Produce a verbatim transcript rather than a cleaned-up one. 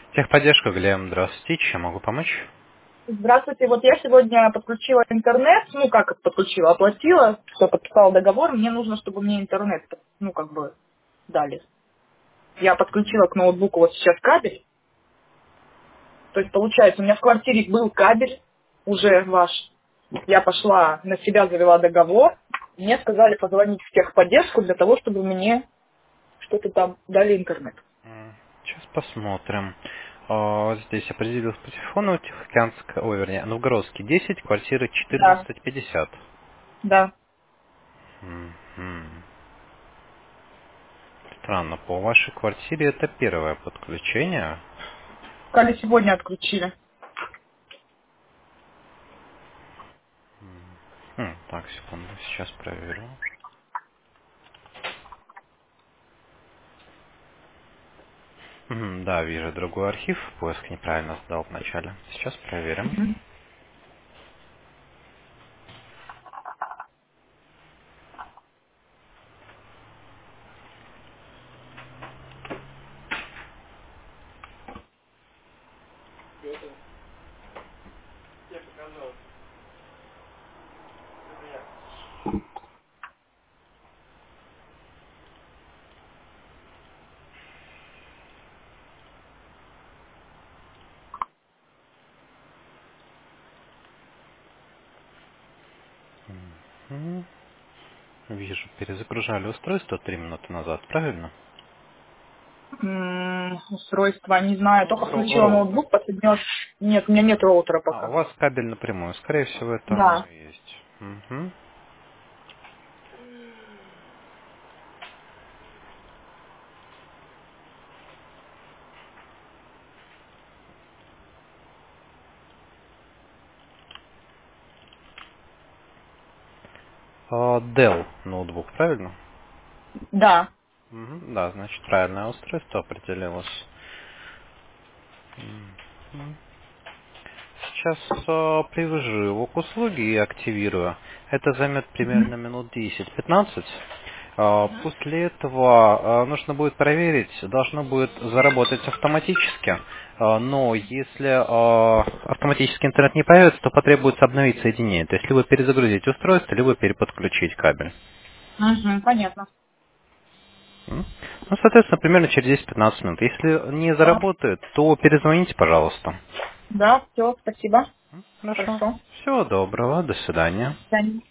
Техподдержка, Глеб, здравствуйте, чем могу помочь? Здравствуйте. Вот я сегодня подключила интернет, ну как подключила, оплатила, что подписала договор. Мне нужно, чтобы мне интернет, ну как бы дали. Я подключила к ноутбуку вот сейчас кабель. То есть получается, у меня в квартире был кабель уже ваш. Я пошла на себя, завела договор. Мне сказали позвонить в техподдержку для того, чтобы мне что-то там дали интернет. М, Сейчас посмотрим. А, Здесь определилось по телефону Тихоокеанская, ой, вернее, Новгородский десять, квартира Да, четырнадцать пятьдесят. да. Мгм. Странно, по вашей квартире это первое подключение. Сказали, сегодня отключили. М, Так, секунду, сейчас проверю. Мгм, Да, вижу другой архив, поиск неправильно сдал вначале. Сейчас проверим. М, Вижу, перезагружали устройство три минуты назад, правильно? М, Устройство, не знаю, Ну, только ро- включила роутер. ноутбук, подсоединилась. Нет, у меня нет роутера А, у пока. вас кабель напрямую. Скорее всего, это оно Да. и есть. Мгм. А, Dell ноутбук, правильно? Да. Мгм. Да, значит, правильное устройство определилось. Мгм. Сейчас а, привяжу его к услуге и активирую. Это займет примерно минут десять-пятнадцать. А, После этого а, нужно будет проверить, должно будет заработать автоматически. А, Но если а, автоматически интернет не появится, то потребуется обновить соединение. То есть либо перезагрузить устройство, либо переподключить кабель. Угу, понятно. М? Ну, соответственно, примерно через десять-пятнадцать минут. Если не Да. заработает, то перезвоните, пожалуйста. Да, все, спасибо. Хорошо. Хорошо. Всего доброго. До свидания. До свидания.